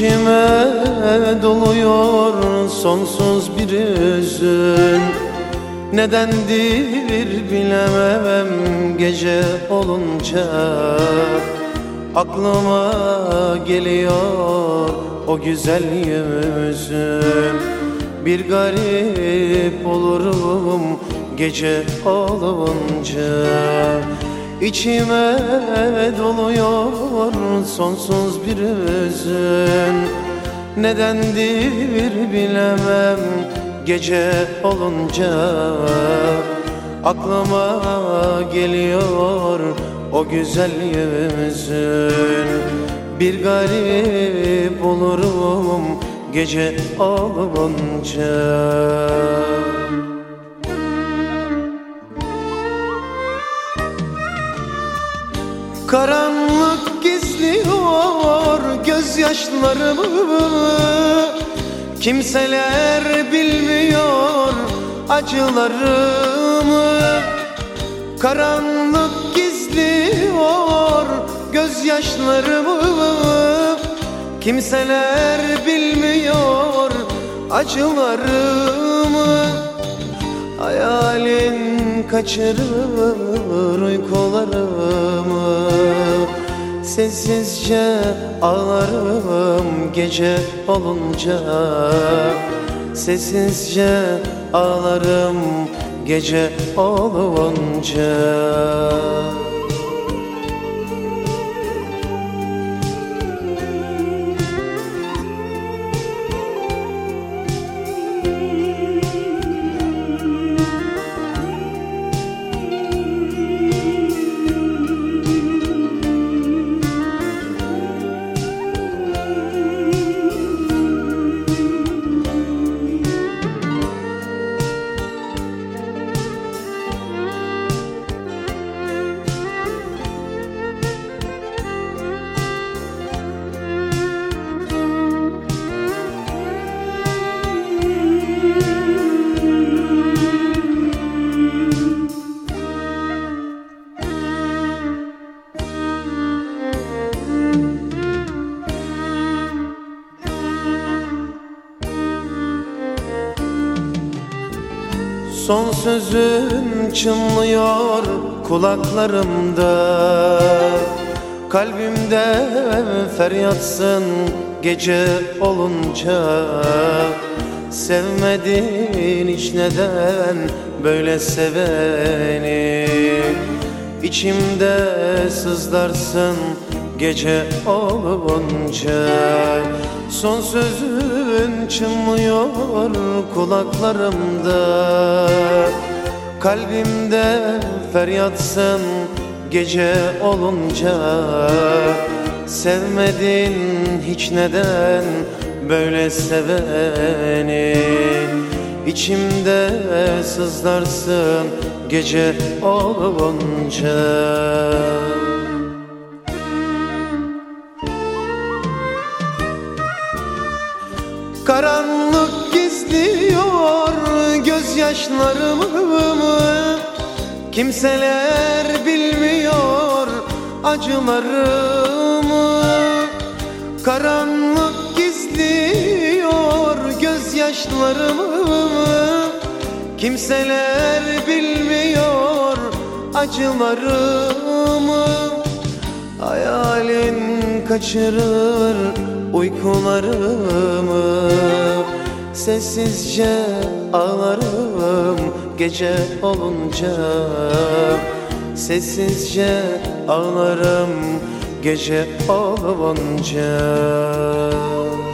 İçime doluyor sonsuz bir hüzün. Nedendir bilemem gece olunca. Aklıma geliyor o güzel yüzün. Bir garip olurum gece olunca. İçime doluyor sonsuz bir hüzün. Nedendir bilemem gece olunca. Aklıma geliyor o güzel yüzün. Bir garip olurum gece olunca. Karanlık gizliyor gözyaşlarımı. Kimseler bilmiyor acılarımı. Karanlık gizliyor gözyaşlarımı. Kimseler bilmiyor acılarımı. Hayalin kaçırır uykularımı. Sessizce ağlarım gece olunca. Sessizce ağlarım gece olunca. Son sözün çınlıyor kulaklarımda. Kalbimde feryatsın gece olunca. Sevmedin hiç neden böyle seveni. İçimde sızlarsın gece olunca. Son sözün çınlıyor kulaklarımda. Kalbimde feryatsın gece olunca. Sevmedin hiç neden böyle seveni. İçimde sızlarsın gece olunca. Karanlık gizliyor gözyaşlarımı. Kimseler bilmiyor acılarımı. Karanlık gizliyor gözyaşlarımı. Kimseler bilmiyor acılarımı. Hayalin kaçırır uykularımı. Sessizce ağlarım gece olunca. Sessizce ağlarım gece olunca.